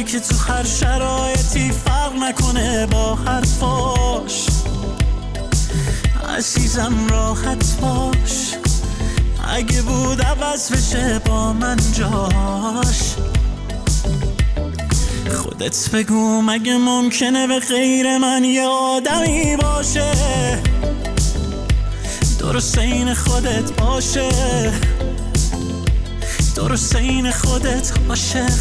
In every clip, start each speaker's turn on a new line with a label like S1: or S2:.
S1: جایی که تو هر شرایطی فرق نکنه با حرفاش. عزیزم راحت باش، اگه بود عوض بشه با من جاش. خودت بگو مگه ممکنه به غیر من یه آدمی باشه درست این خودت باشه، درست این خودت عاشق.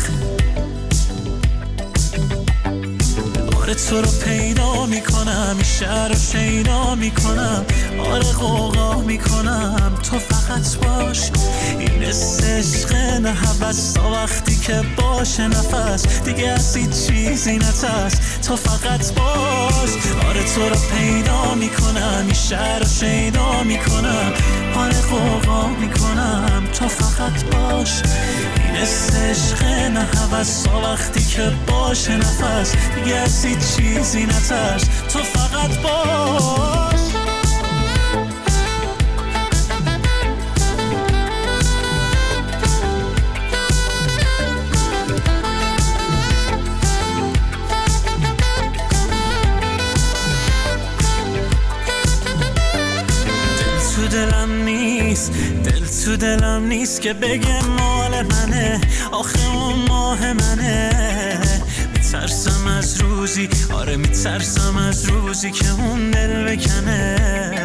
S1: آره تو رو پیدا میکنم، این شهر رو شیدا میکنم، آره غوغا میکنم، تو فقط باش. این عشق نه هوس تا وقتی که باشه نفس دیگه از هیچ چیزی نترس، تو فقط باش. آره تو رو پیدا میکنم، این شهر رو شیدا میکنم، آره غوغا میکنم، تو فقط باش. این عشق نه هوس تا وقتی که باشه نفس دیگه از هیچ چیزی نترس، تو فقط باش. دل تو دلم نیست که بگه مال منه، آخه اون ماه منه. میترسم از روزی، آره میترسم از روزی که اون دل بکنه.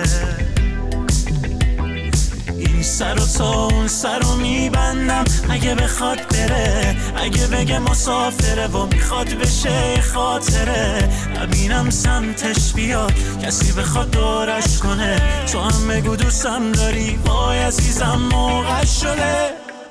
S1: این سر و تا اون سر رو میبندم اگه بخواد بره، اگه بگه مسافره و میخواد بشه خاطره. نبینم سمتش بیاد کسی بخواد دورش کنه، تو هم بگو دوستم داری، وای عزیزم موقع شده.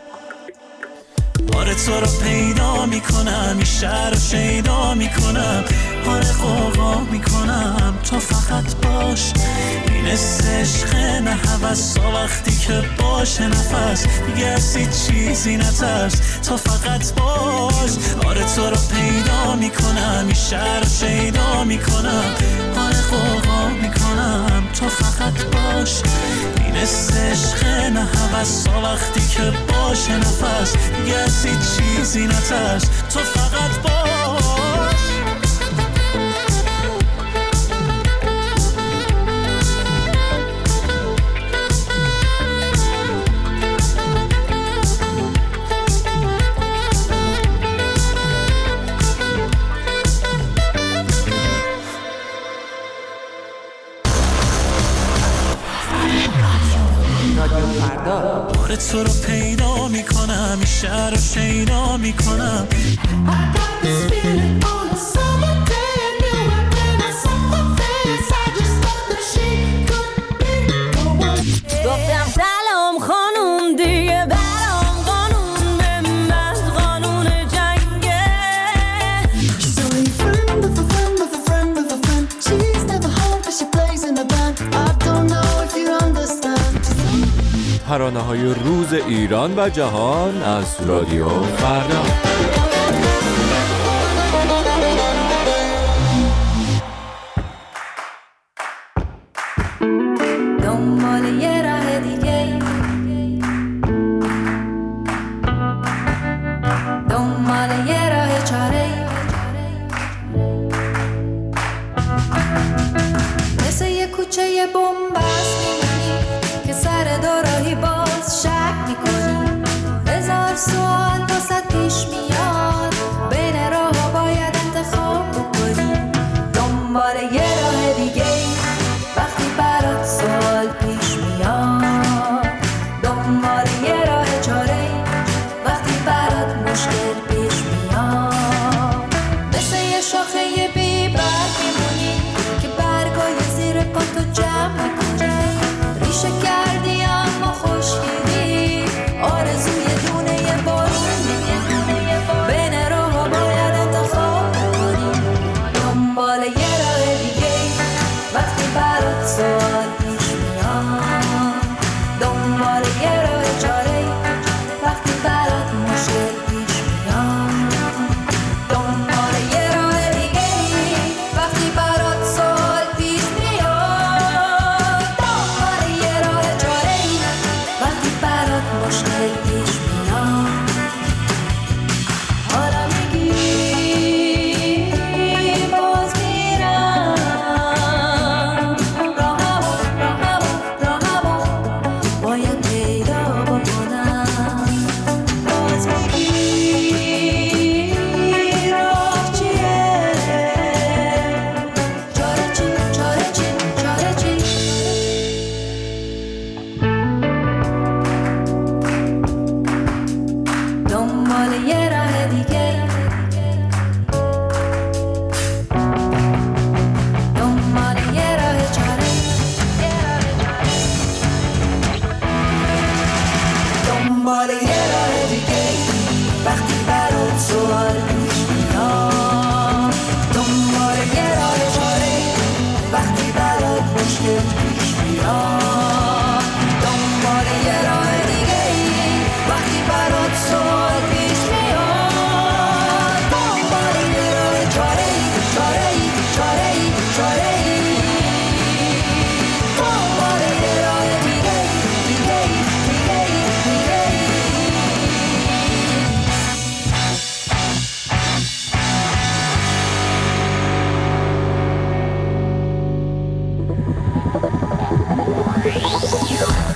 S1: آره تو رو پیدا میکنم، این شهر رو شیدا میکنم، آره غوغا میکنم، تو فقط باش. این عشق نه هوس تا وقتی که باشه نفس دیگه از هیچ چیزی نترس، تو فقط باش. آره تو رو پیدا میکنم، این شهر رو شیدا میکنم، آره غوغا میکنم، تو فقط باش. این عشق نه هوس تا وقتی که باشه نفس دیگه از هیچ چیزی نترس، تو فقط باش. آره تو رو پیدا میکنم، این شهر رو شیدا میکنم.
S2: گفتم سلام خانوم دیگه برام قانون بمند، قانون جنگه.
S3: She's only a friend of a friend of a friend of a friend. She's never home but she plays in a band. I don't know if you understand.
S4: ترانه‌های روز ایران و جهان از رادیو فردا.
S2: دنبال یه راه دیگه، دنبال یه راه چاره، مثل یه کوچه بن‌بست میمونی که سر دوراهی باز شک میکنی. هزار سوال واسط پیش میاد، بین راه‌ها باید انتخاب بکنی. دنبال یه راه دیگه وقتی برات سوال پیش میاد، دنبال یه راه چاره وقتی برات مشکل پیش میاد. مثل یه شاخه بی برگ میمونی که برگای زیر پاتو جمع میکنی.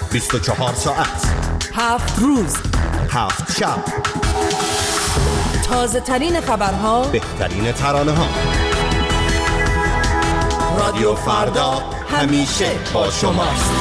S5: 24 ساعت
S6: 7 روز
S5: 7 شب،
S6: تازه ترین خبرها،
S5: بهترین ترانه ها. رادیو فردا همیشه با شماست.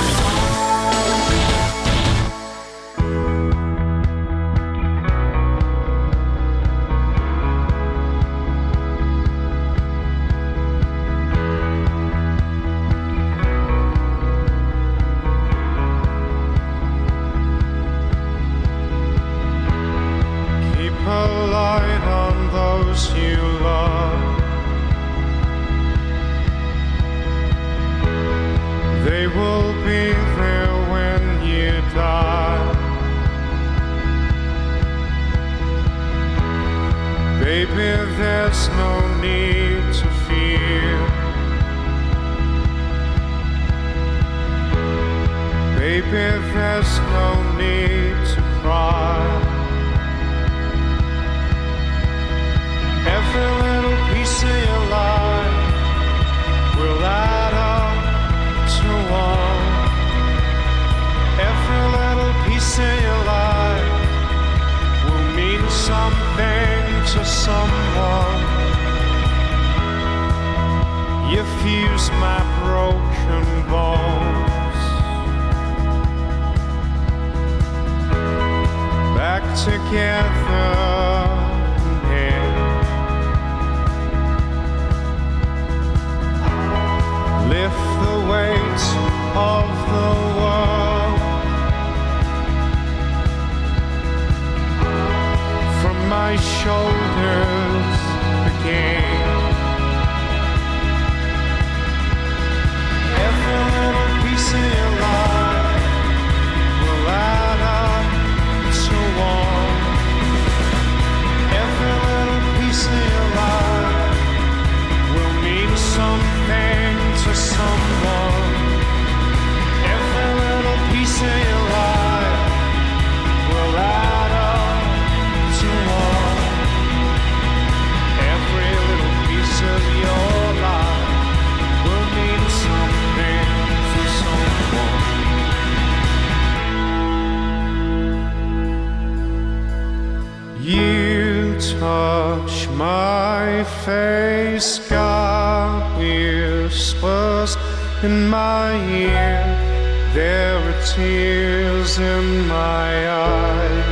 S7: In my ear, there are tears in my eyes.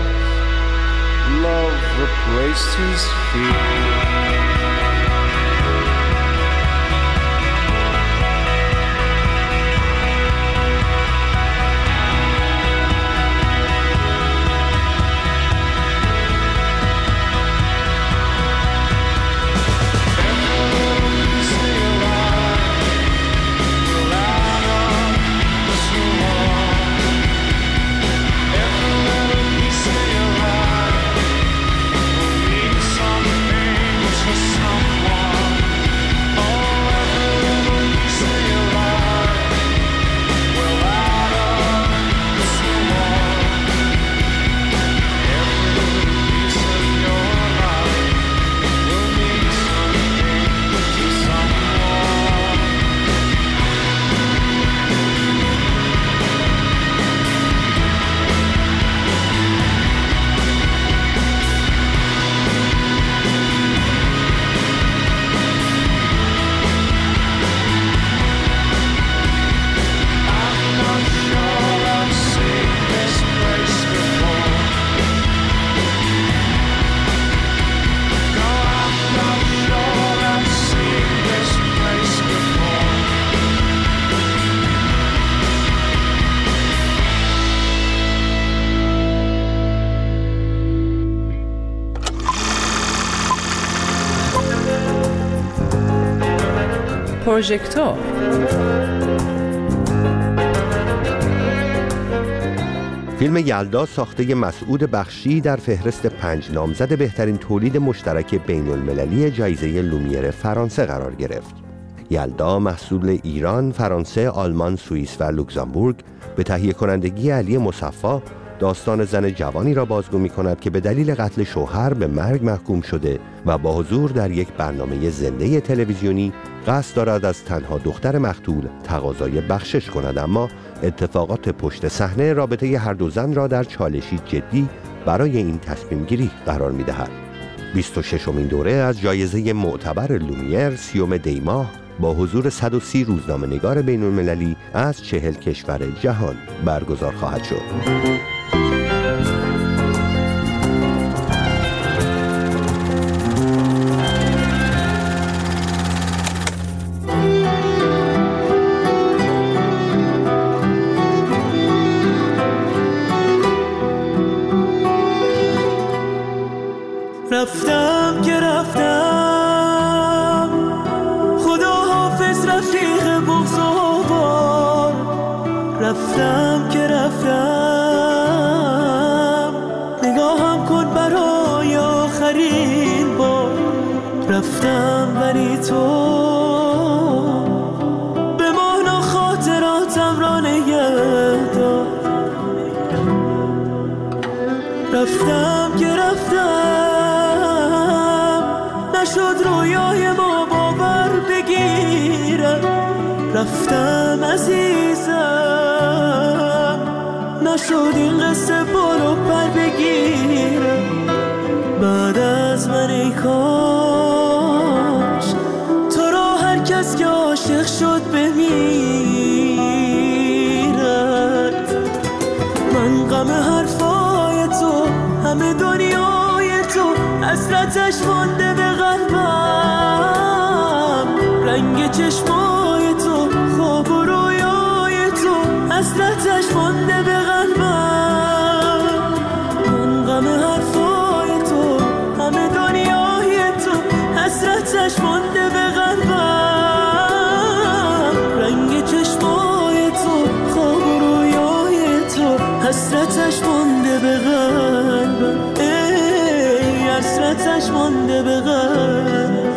S7: Love replaced his fear.
S6: پروژکتور.
S5: فیلم یلدا ساخته مسعود بخشی در فهرست 5 نامزد بهترین تولید مشترک بین المللی جایزه لومیر فرانسه قرار گرفت. یلدا محصول ایران، فرانسه، آلمان، سوئیس و لوکزامبورگ به تهیه کنندگی علی مصفا داستان زن جوانی را بازگو می‌کند که به دلیل قتل شوهر به مرگ محکوم شده و با حضور در یک برنامه زنده تلویزیونی قصد دارد از تنها دختر مقتول تقاضای بخشش کند، اما اتفاقات پشت صحنه رابطه هر دو زن را در چالشی جدی برای این تصمیم گیری قرار می دهد. 26مین دوره از جایزه معتبر لومیر 30 دی ماه با حضور 130 روزنامه‌نگار بین‌المللی از 40 کشور جهان برگزار خواهد شد.
S1: رفتم که رفتم، خدا حافظ رفیق بزرگوار. رفتم که رفتم، نگاهم کن برای آخرین بار. رفتم ولی تو بمانا خاطراتم را نگه دار. رفتم که رفتم، نشد رویای ما باور بگیرم. رفتم عزیزم، نشد این قصه بارو پر بگیرم. بعد از من ای کاش تو را هر کس که عاشق شد بمیرد. من غم حرفای تو، همه دنیای تو، حسرتش مانده به قلبم. رنگ چشمای تو، خواب و رویای تو، حسرتش مانده به قلبم. من غم حرفای تو، همه دنیای تو، حسرتش مانده به قلبم. رنگ چشمای تو، خواب و رویای تو، حسرتش مانده به قلبم. حسرتش مانده به قلبم.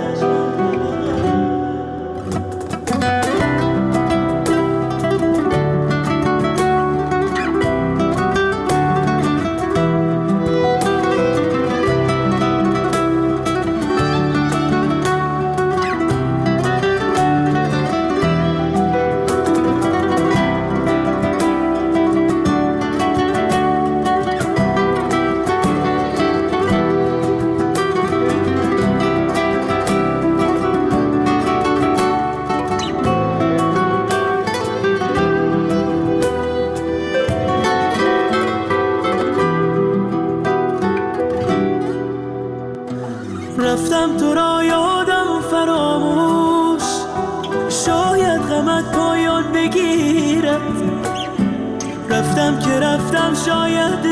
S1: رفتم تو را یادم فراموش، شاید غمت پایان بگیرد. رفتم که رفتم، شاید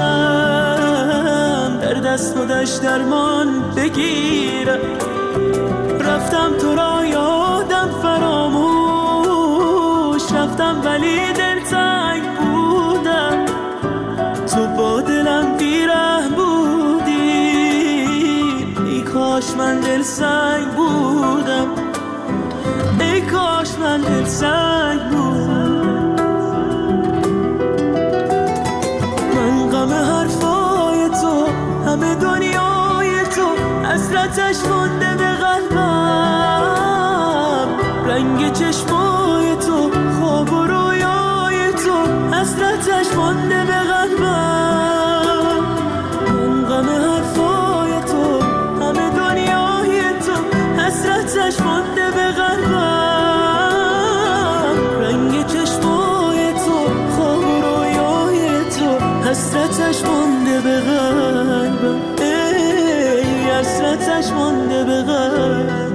S1: عشقم در دست و دشت درمان بگیرد. رفتم تو را یادم فراموش، رفتم ولی دلتنگ بودم. تو با دلم بیرحم بودی، ای کاش من دل سنگ بودم. ای کاش من دل سنگ بودم. من غم حرفای تو، همه دنیای تو، حسرتش مانده به قلبم. رنگ چشمای تو، خواب و رویای تو، حسرتش مانده به قلبم. من غم حرفای تو، همه دنیای تو، حسرتش مانده به قلبم. رنگ چشمای تو، خواب و رویای تو، حسرتش مانده به قلبم. ای حسرتش مانده به قلبم.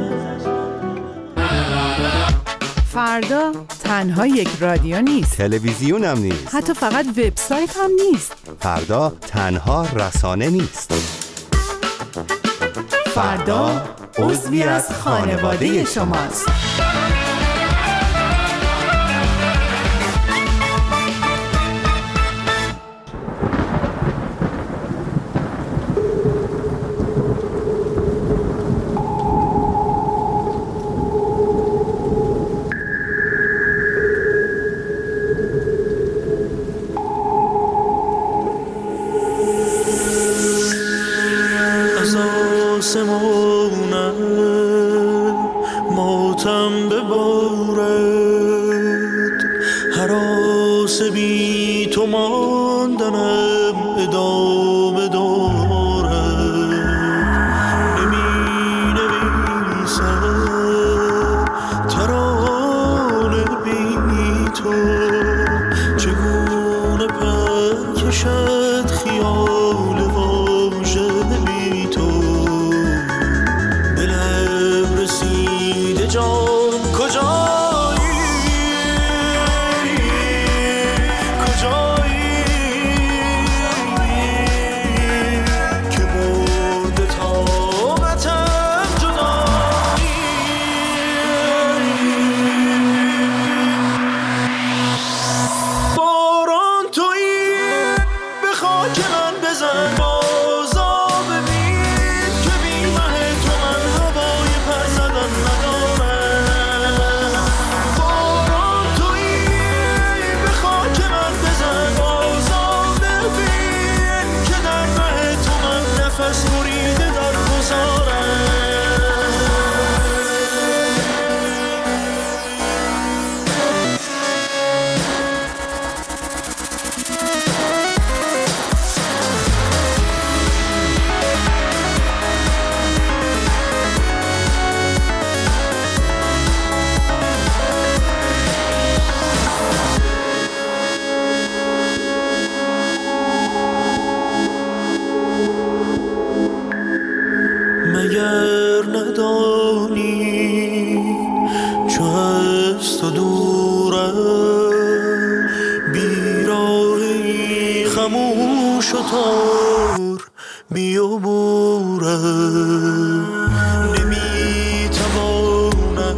S6: فردا تنها یک رادیو نیست،
S5: تلویزیون هم نیست،
S6: حتی فقط وبسایت هم نیست.
S5: فردا تنها رسانه نیست.
S6: فردا عضوی از خانواده شماست.
S1: از آسمونم ما ماتم ببارد، هراس بی تو ماندنم ادامه دارد. نمی نویسم ترانه بی تو، چگونه پر کشد خیال واژه بی تو. به لب رسیده جان کجایی، کجایی که برده طاقتم جدایی. باران تویی به خاک من بزن، بازا ببین که بی مه تو من هوای پر زدن ندارم. باران تویی به خاک من بزن، بازا ببین که در مه تو من نفس بریده در گذارم. مگر ندانی چو از تو دورم، بیراهی خموش و تار بیابورم. نمیتوانم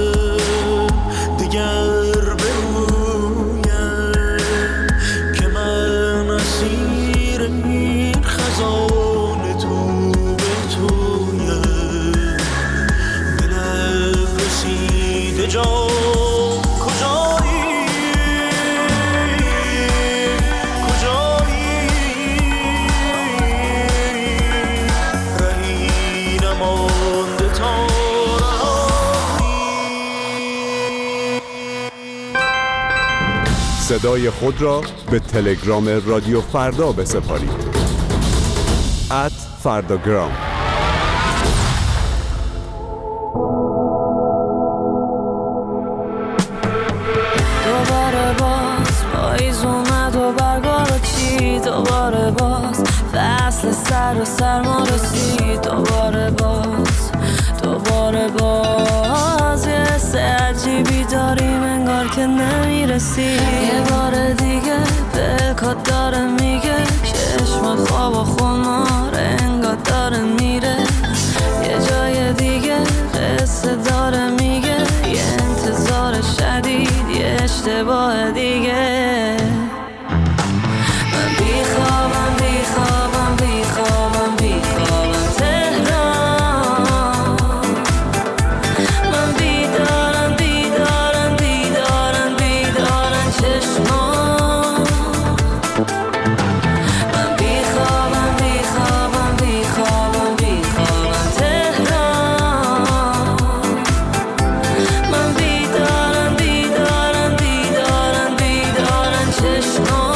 S1: دگر بگویم که من اسیر این خزان تو به تویم. به لب رسیده جان کجایی، کجایی رهی نمانده تا رهایی.
S8: صدای خود را به تلگرام رادیو فردا بسپارید. @فرداگرام.
S2: دوباره باز پاییز اومد و برگارو چید، دوباره باز فصل سر و سرما رسید، دوباره باز یه حس عجیبی داریم انگار که نمیرسی. یه بار دیگه پلکات داره میگه چشمات خواب و خمار انگار داره میره. یه جای دیگه قصه داره میگه یه انتظار شدید، یه اشتباه دیگه. من بیخوابم بیخوابم بیخوابم بیخوابم تهران. من بیدارم بیدارم بیدارم بیدارم چشمان. من بیخوابم بیخوابم بیخوابم بیخوابم تهران. من بیدارم بیدارم بیدارم بیدارم چشمان.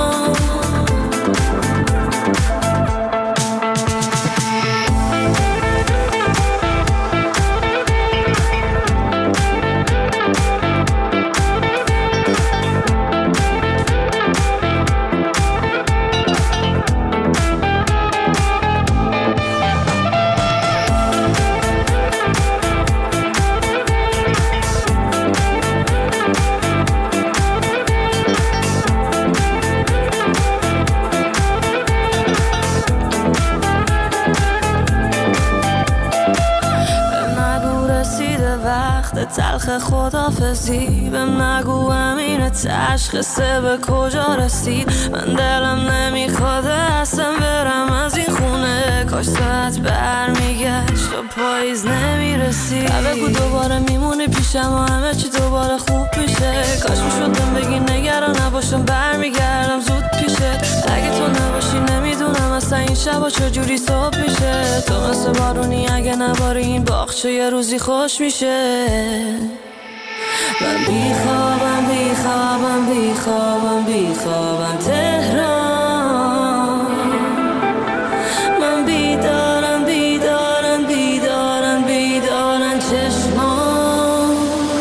S2: تلخ خدافزی بهم نگو امین تشخیصه به کجا رسید. من دلم نمیخواد اصلا برم از این خونه، کاش ساعت برمیگشت و پاییز نمیرسید. بگو دوباره میمونی پیشم و همه چی دوباره خوب میشه. کاش میشدم بگی نگران نباشم برمیگردم زود پیشت. اگه تو نباشی نمیدونم
S9: مثلا این شبا چجوری صبح میشه. تو مثل بارونی اگه نباری این باغچه یه روزی خوش میشه. من بیخوابم بیخوابم بیخوابم بیخوابم تهران. من بیدارم بیدارم بیدارم بیدارم چشمان.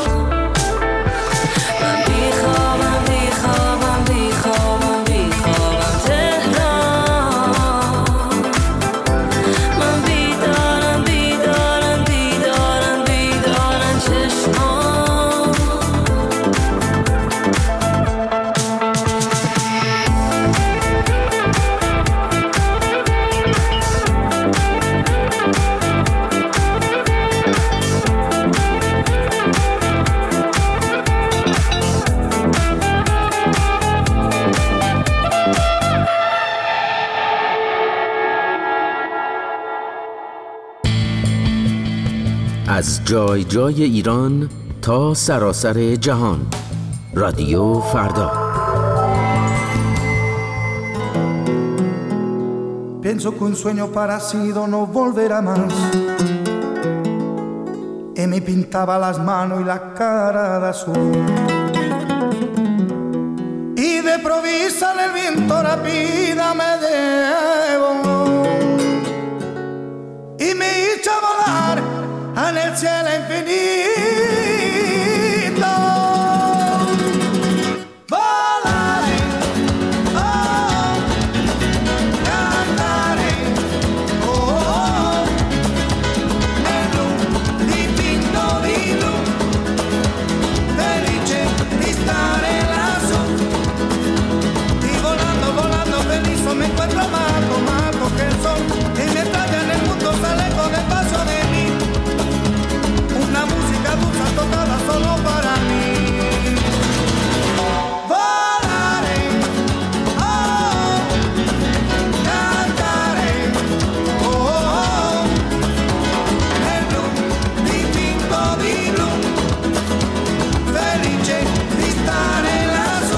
S9: من بیخوابم بیخوابم بیخوابم بیخوابم تهران. من بیدارم بیدارم بیدارم بیدارم چشمان.
S10: از جای جای ایران تا سراسر جهان. رادیو فردا.
S11: Pienso que un sueño parecido no volverá más. Y me pintaba las manos y la cara de azul. Y de provisa en el viento rápida me llevo. Y me hizo volar en el cielo infinito. Volaré, oh, cantaré, oh, nell'un dipinto di blu, felice di stare lassù. Y volando, volando feliz me encuentro amado, amado que el sol y mientras en el mundo se alejo despacio de mí. Una música dulce tocada solo para mí. Volaré, oh, cantaré, oh, nel blu dipinto di blu, felice di stare lassù.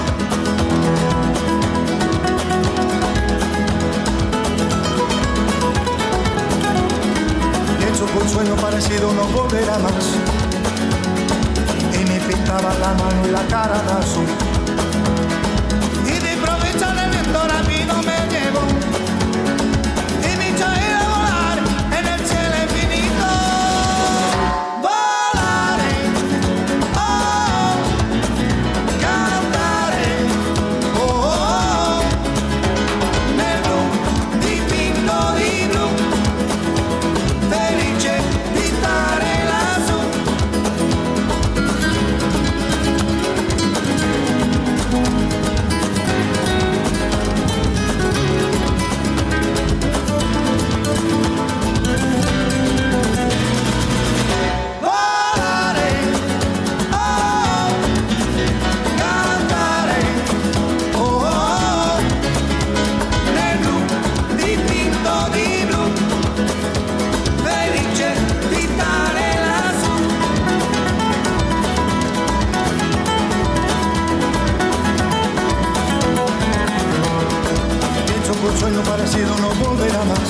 S11: Pienso que un sueño parecido no volverá más. Y me pintaba la mano y la cara de azul. Y de improviso en el viento rápido me llevo. Y me hizo ir a volar en el cielo infinito. Volaré, oh, cantaré, oh, nel blu dipinto di blu, felice di stare lassù. Volare, oh, cantare, oh, nel blu dipinto di blu, felice di stare lassù. Pienso que un sueño parecido no volverá más.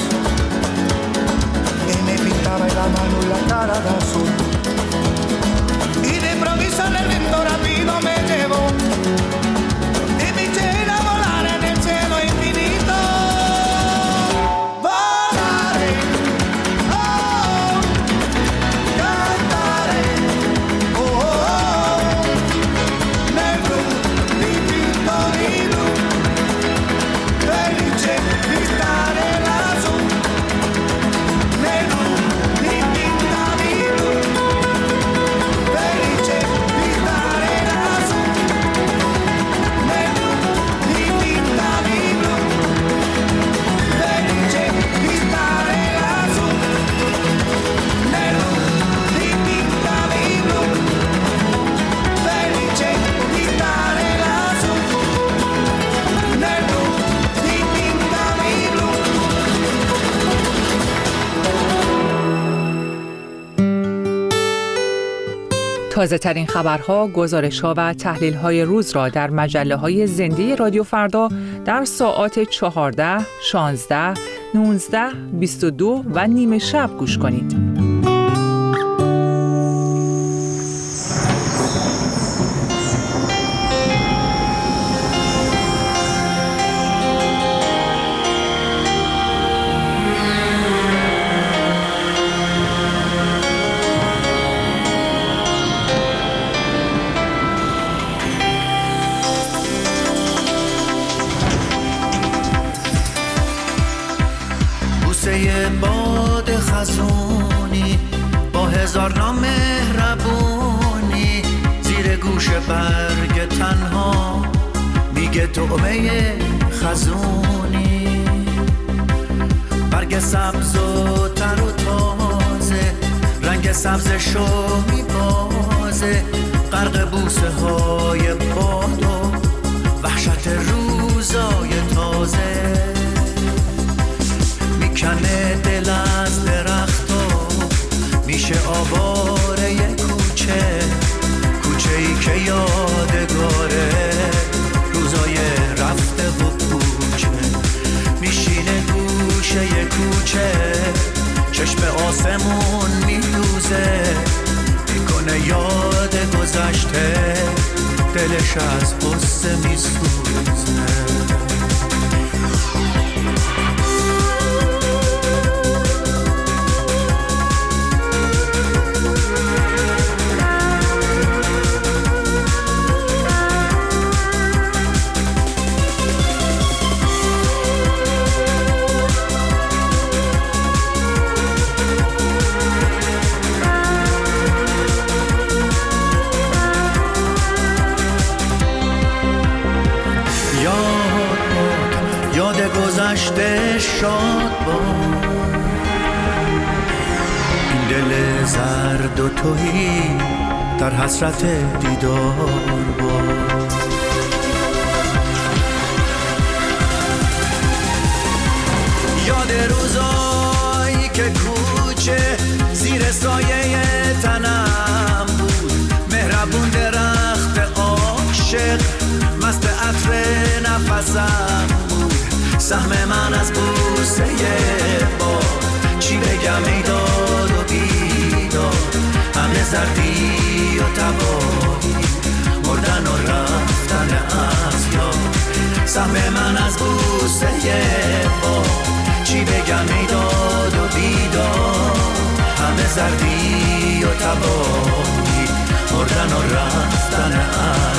S11: Y me pintaba la mano y la cara de azul. Y de improviso en el viento rápido me llevo. Y me eché a volar en el cielo infinito. Volaré, oh, cantaré, oh, nel blu dipinto di blu, felice di stare lassù. Nel blu dipinto di blu, felice di stare lassù.
S12: تازه ترین خبرها، گزارش‌ها و تحلیل‌های روز را در مجله‌های زنده رادیو فردا در ساعات 14، 16، 19، 22 و نیمه شب گوش کنید.
S13: باد خزونی با هزار نام مهربونی زیر گوش برگ تنها میگه طعمه خزونی. برگ سبز و تر و تازه رنگ سبزشو میبازه، غرق بوسه های باد و وحشت روزای تازه. کنه دل از درختا میشه آواره کوچه، کوچه‌ای که یادگاره روزای رفته و کوچه. میشینه گوشه کوچه، چشم آسمون میدوزه، میکنه یاد گذشته، دلش از قصه میسوزه. گذشته شاد باد، این دل زرد و تهی در حسرت دیدار باد. یاد روزایی که کوچه زیر سایه تنم بود، مهربون درخت عاشق مست عطر نفسم بود. سهم من از بوسه باد، چی بگم ای داد و بیداد، همه زردی و تباهی، مردن و رفتن از یاد. سهم من از بوسه باد، چی بگم ای داد و بیداد، همه زردی و تباهی، مردن و رفتن از